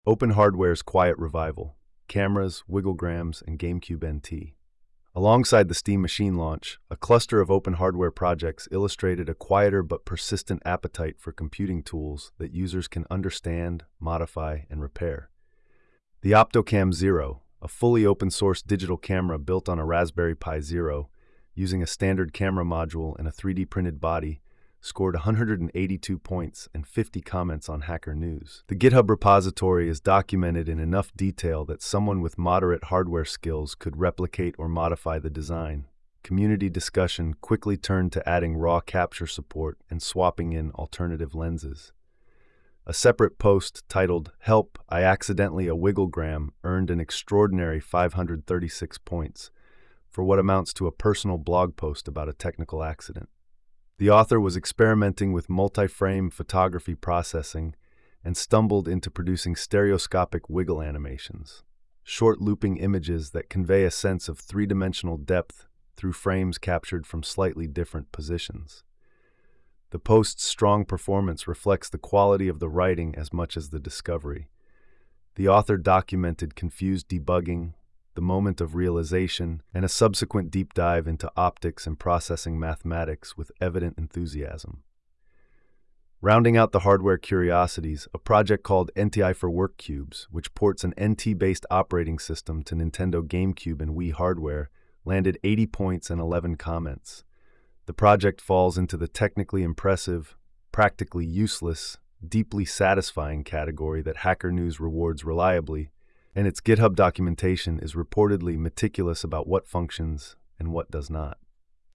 Open Hardware's quiet revival, cameras, Wigglegrams, and GameCube NT. Alongside the Steam Machine launch, a cluster of open hardware projects illustrated a quieter but persistent appetite for computing tools that users can understand, modify, and repair. The Optocam Zero, a fully open-source digital camera built on a Raspberry Pi Zero, using a standard camera module and a 3D printed body, scored 182 points and 50 comments on Hacker News. The GitHub repository is documented in enough detail that someone with moderate hardware skills could replicate or modify the design. Community discussion quickly turned to adding raw capture support and swapping in alternative lenses. A separate post titled, "Help, I Accidentally a Wigglegram," earned an extraordinary 536 points for what amounts to a personal blog post about a technical accident. The author was experimenting with multi-frame photography processing and stumbled into producing stereoscopic wiggle animations, short looping images that convey a sense of three-dimensional depth through frames captured from slightly different positions. The post's strong performance reflects the quality of the writing as much as the discovery. The author documented confused debugging, the moment of realization, and a subsequent deep dive into optics and processing mathematics with evident enthusiasm. Rounding out the hardware curiosities, a project called NTI for WorkCubes, which ports an NT-based operating system to Nintendo GameCube and Wii hardware, landed 80 points and 11 comments. The project falls into the technically impressive, practically useless, deeply satisfying category that Hacker News rewards reliably, and its GitHub documentation is reportedly meticulous about what functions and what does not.